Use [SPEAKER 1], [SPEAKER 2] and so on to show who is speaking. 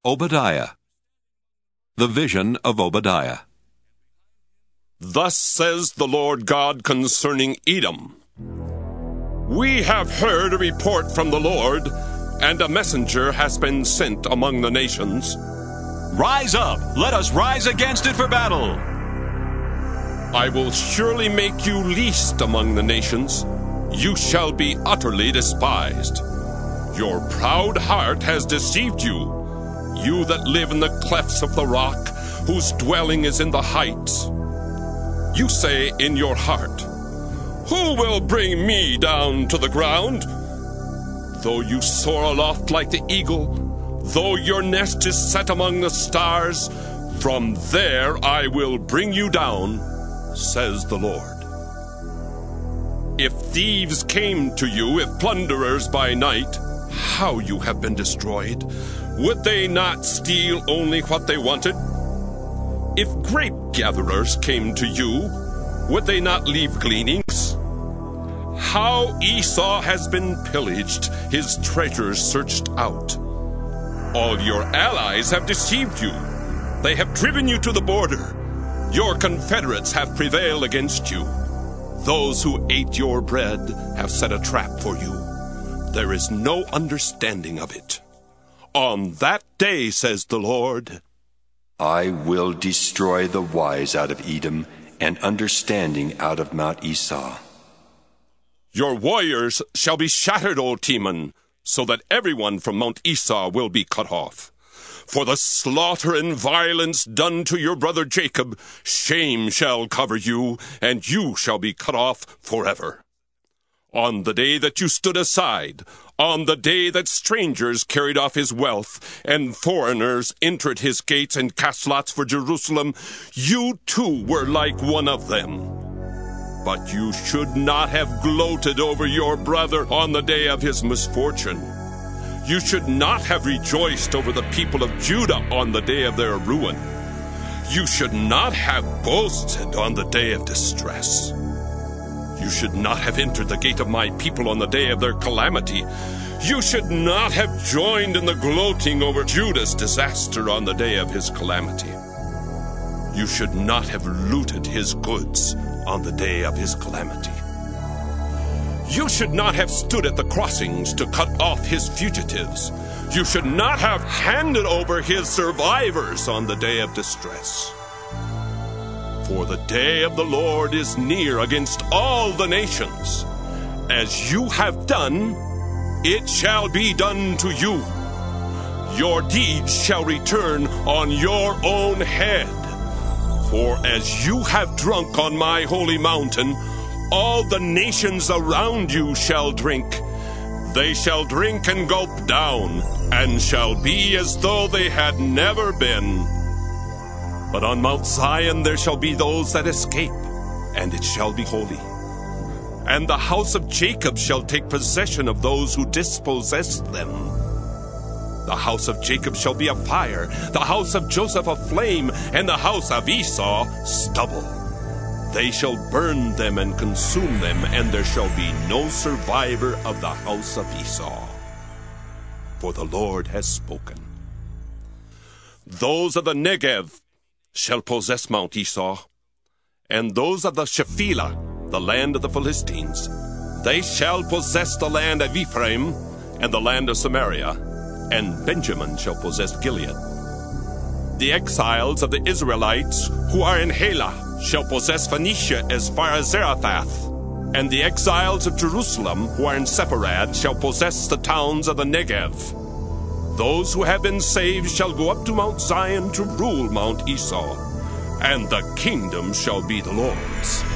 [SPEAKER 1] Obadiah. The vision of Obadiah.
[SPEAKER 2] Thus says the Lord God concerning Edom. We have heard a report from the Lord, and a messenger has been sent among the nations.
[SPEAKER 3] Rise up, let us rise against it for battle.
[SPEAKER 2] I will surely make you least among the nations. You shall be utterly despised. Your proud heart has deceived you, you that live in the clefts of the rock, whose dwelling is in the heights. You say in your heart, who will bring me down to the ground? Though you soar aloft like the eagle, though your nest is set among the stars, from there I will bring you down, says the Lord. If thieves came to you, if plunderers by night, how you have been destroyed! Would they not steal only what they wanted? If grape gatherers came to you, would they not leave gleanings? How Esau has been pillaged, his treasures searched out. All your allies have deceived you. They have driven you to the border. Your confederates have prevailed against you. Those who ate your bread have set a trap for you. There is no understanding of it. On that day, says the Lord,
[SPEAKER 4] I will destroy the wise out of Edom and understanding out of Mount Esau.
[SPEAKER 2] Your warriors shall be shattered, O Teman, so that everyone from Mount Esau will be cut off. For the slaughter and violence done to your brother Jacob, shame shall cover you, and you shall be cut off forever. On the day that you stood aside, on the day that strangers carried off his wealth, and foreigners entered his gates and cast lots for Jerusalem, you too were like one of them. But you should not have gloated over your brother on the day of his misfortune. You should not have rejoiced over the people of Judah on the day of their ruin. You should not have boasted on the day of distress. You should not have entered the gate of my people on the day of their calamity. You should not have joined in the gloating over Judah's disaster on the day of his calamity. You should not have looted his goods on the day of his calamity. You should not have stood at the crossings to cut off his fugitives. You should not have handed over his survivors on the day of distress. For the day of the Lord is near against all the nations. As you have done, it shall be done to you. Your deeds shall return on your own head. For as you have drunk on my holy mountain, all the nations around you shall drink. They shall drink and gulp down, and shall be as though they had never been. But on Mount Zion there shall be those that escape, and it shall be holy. And the house of Jacob shall take possession of those who dispossessed them. The house of Jacob shall be a fire, the house of Joseph a flame, and the house of Esau stubble. They shall burn them and consume them, and there shall be no survivor of the house of Esau. For the Lord has spoken. Those of the Negev shall possess Mount Esau, and those of the Shephelah, the land of the Philistines, they shall possess the land of Ephraim and the land of Samaria, and Benjamin shall possess Gilead. The exiles of the Israelites who are in Halah shall possess Phoenicia as far as Zarephath, and the exiles of Jerusalem who are in Sepharad shall possess the towns of the Negev. Those who have been saved shall go up to Mount Zion to rule Mount Esau, and the kingdom shall be the Lord's.